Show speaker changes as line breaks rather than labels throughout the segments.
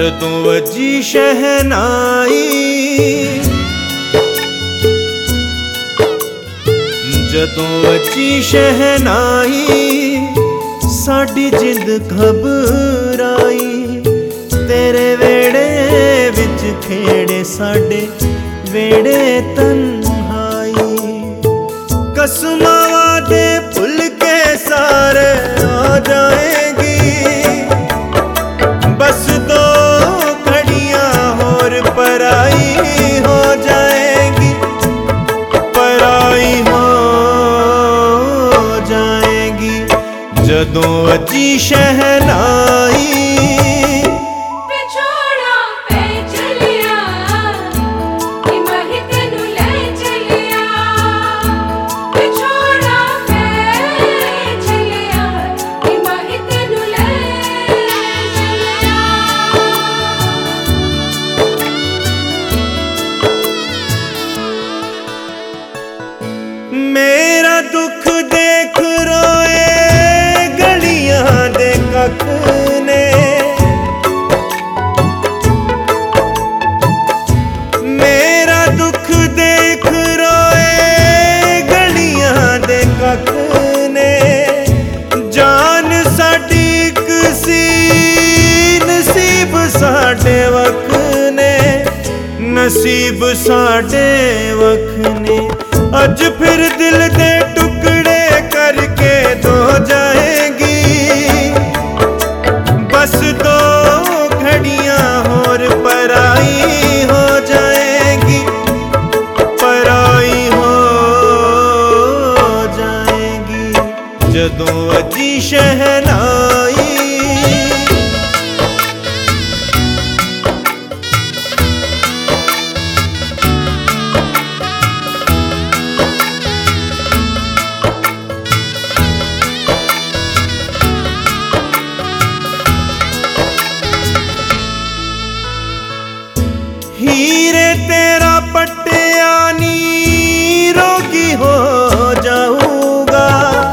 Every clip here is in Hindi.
जदों वजी शहनाई, जदों वजी शहनाई, साडी जिंद घबराई। तेरे वेड़े विच खेड़े साडे वेड़े तन्हाई। कसमां वादे भुल के सारे आ जाएगी, बस दो घड़ियां होर पराई हो जाएगी, पराई हो जाएगी। जदों वजी शहनाई, मेरा दुख देख रोए गलियां दे कख ने। मेरा दुख देख रोए गलियां दे कख ने। जान साडी किसी नसीब साडे वख ने, नसीब साडे वख ने। अज फिर दिल दे टुकड़े करके दो जाएगी, बस दो घड़ियां होर पराई हो जाएगी, पराई हो जाएगी। जदों वजी शहनाई, हीरे तेरा पट्टिया नी रोगी हो जाऊंगा।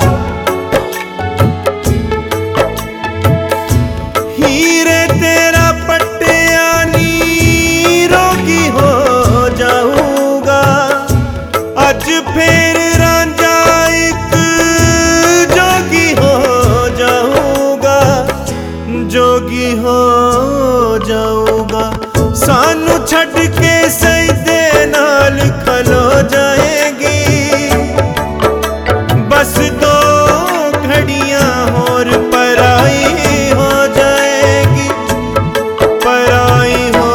हीरे तेरा पट्टिया नी रोगी हो जाऊंगा। अज फिर रांझा एक जोगी हो जाऊंगा, जोगी हो जाऊंगा। सानू छड़ के सजदे नाल खलो जाएगी, बस दो घड़ियां होर पराई हो जाएगी, पराई हो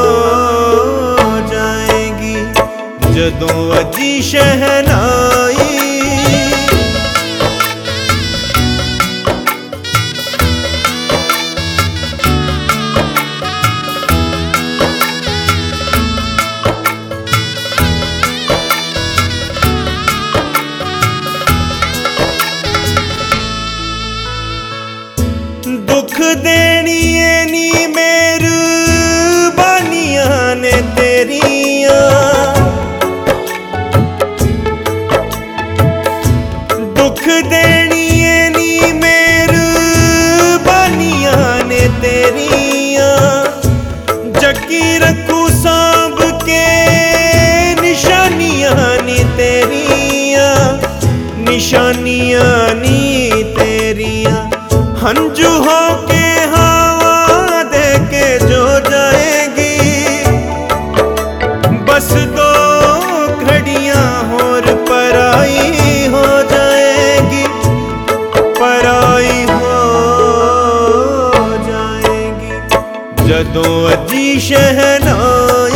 जाएगी। जदों वजी शहनाई, दुख देनिए नी मेहरबानियां ने तेरियां। दुख देनिए नी मेहरबानियां ने तेरियां। जगी रखू सांभ के निशानियां नी तेरियां, निशानियां नी तेरियां। हंजू हो के हवा दे के जो जाएगी, बस दो घड़ियां होर पराई हो जाएगी, पराई हो जाएगी। जदों वजी शहनाई,